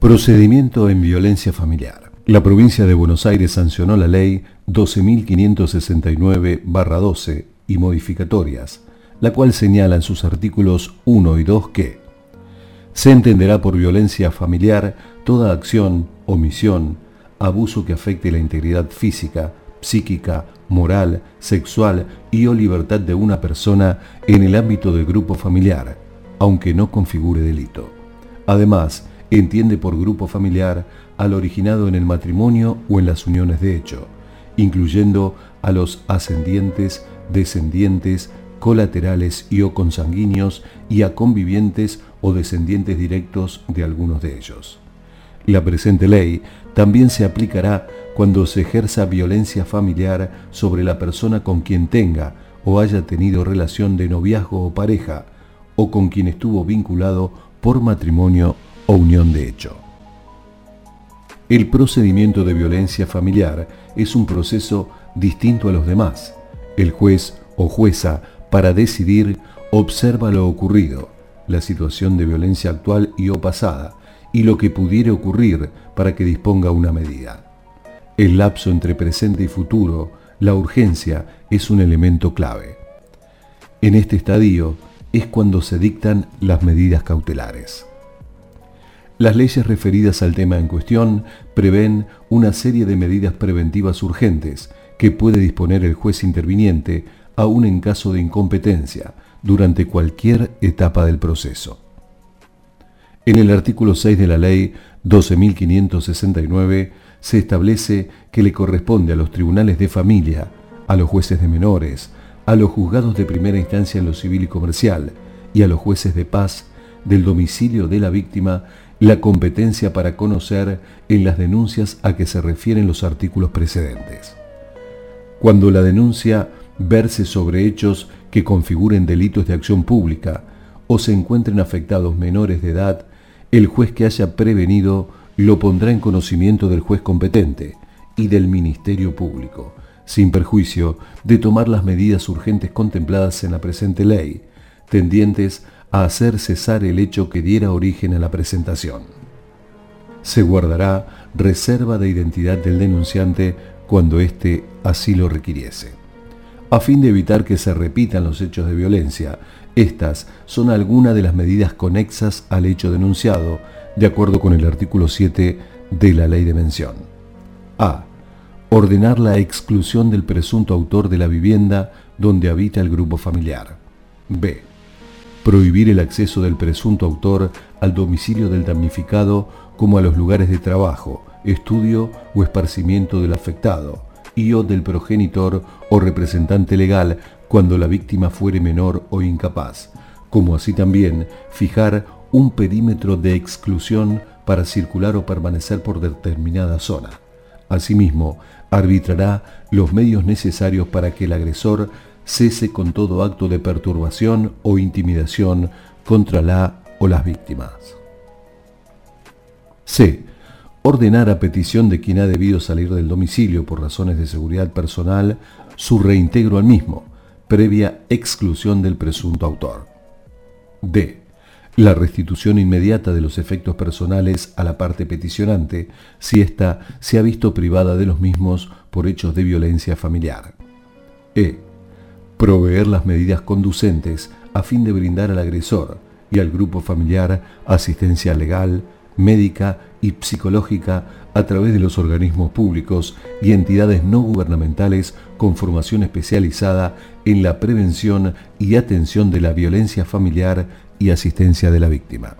Procedimiento en violencia familiar. La provincia de Buenos Aires sancionó la ley 12.569/12 y modificatorias, la cual señala en sus artículos 1 y 2 que se entenderá por violencia familiar toda acción, omisión, abuso que afecte la integridad física, psíquica, moral, sexual y o libertad de una persona en el ámbito del grupo familiar, aunque no configure delito. Además, entiende por grupo familiar al originado en el matrimonio o en las uniones de hecho, incluyendo a los ascendientes, descendientes, colaterales y o consanguíneos y a convivientes o descendientes directos de algunos de ellos. La presente ley también se aplicará cuando se ejerza violencia familiar sobre la persona con quien tenga o haya tenido relación de noviazgo o pareja, o con quien estuvo vinculado por matrimonio o unión de hecho. El procedimiento de violencia familiar es un proceso distinto a los demás. El juez o jueza, para decidir, observa lo ocurrido, la situación de violencia actual y o pasada, y lo que pudiera ocurrir para que disponga una medida. El lapso entre presente y futuro, la urgencia, es un elemento clave. En este estadio es cuando se dictan las medidas cautelares. Las leyes referidas al tema en cuestión prevén una serie de medidas preventivas urgentes que puede disponer el juez interviniente, aun en caso de incompetencia, durante cualquier etapa del proceso. En el artículo 6 de la Ley 12.569 se establece que le corresponde a los tribunales de familia, a los jueces de menores, a los juzgados de primera instancia en lo civil y comercial y a los jueces de paz del domicilio de la víctima la competencia para conocer en las denuncias a que se refieren los artículos precedentes. Cuando la denuncia verse sobre hechos que configuren delitos de acción pública o se encuentren afectados menores de edad, el juez que haya prevenido lo pondrá en conocimiento del juez competente y del Ministerio Público, sin perjuicio de tomar las medidas urgentes contempladas en la presente ley, tendientes a hacer cesar el hecho que diera origen a la presentación. Se guardará reserva de identidad del denunciante cuando éste así lo requiriese. A fin de evitar que se repitan los hechos de violencia, estas son algunas de las medidas conexas al hecho denunciado, de acuerdo con el artículo 7 de la ley de mención. A. Ordenar la exclusión del presunto autor de la vivienda donde habita el grupo familiar. B. Prohibir el acceso del presunto autor al domicilio del damnificado como a los lugares de trabajo, estudio o esparcimiento del afectado y o del progenitor o representante legal cuando la víctima fuere menor o incapaz, como así también fijar un perímetro de exclusión para circular o permanecer por determinada zona. Asimismo, arbitrará los medios necesarios para que el agresor cese con todo acto de perturbación o intimidación contra la o las víctimas. C. Ordenar a petición de quien ha debido salir del domicilio por razones de seguridad personal su reintegro al mismo, previa exclusión del presunto autor. D. La restitución inmediata de los efectos personales a la parte peticionante si ésta se ha visto privada de los mismos por hechos de violencia familiar. E. Proveer las medidas conducentes a fin de brindar al agresor y al grupo familiar asistencia legal, médica y psicológica a través de los organismos públicos y entidades no gubernamentales con formación especializada en la prevención y atención de la violencia familiar y asistencia de la víctima.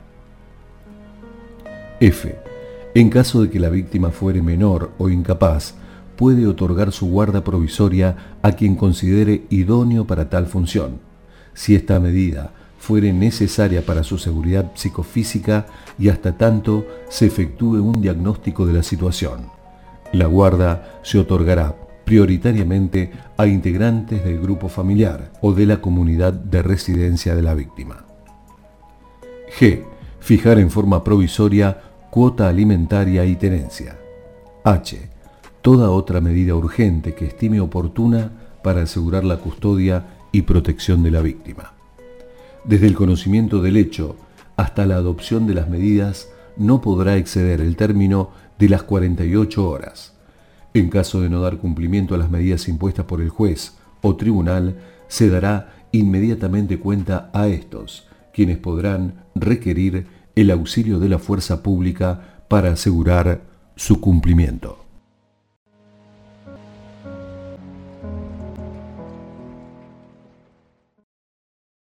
F. En caso de que la víctima fuere menor o incapaz, puede otorgar su guarda provisoria a quien considere idóneo para tal función, si esta medida fuere necesaria para su seguridad psicofísica y hasta tanto se efectúe un diagnóstico de la situación. La guarda se otorgará prioritariamente a integrantes del grupo familiar o de la comunidad de residencia de la víctima. G. Fijar en forma provisoria cuota alimentaria y tenencia. H. Toda otra medida urgente que estime oportuna para asegurar la custodia y protección de la víctima. Desde el conocimiento del hecho hasta la adopción de las medidas, no podrá exceder el término de las 48 horas. En caso de no dar cumplimiento a las medidas impuestas por el juez o tribunal, se dará inmediatamente cuenta a estos, quienes podrán requerir el auxilio de la fuerza pública para asegurar su cumplimiento.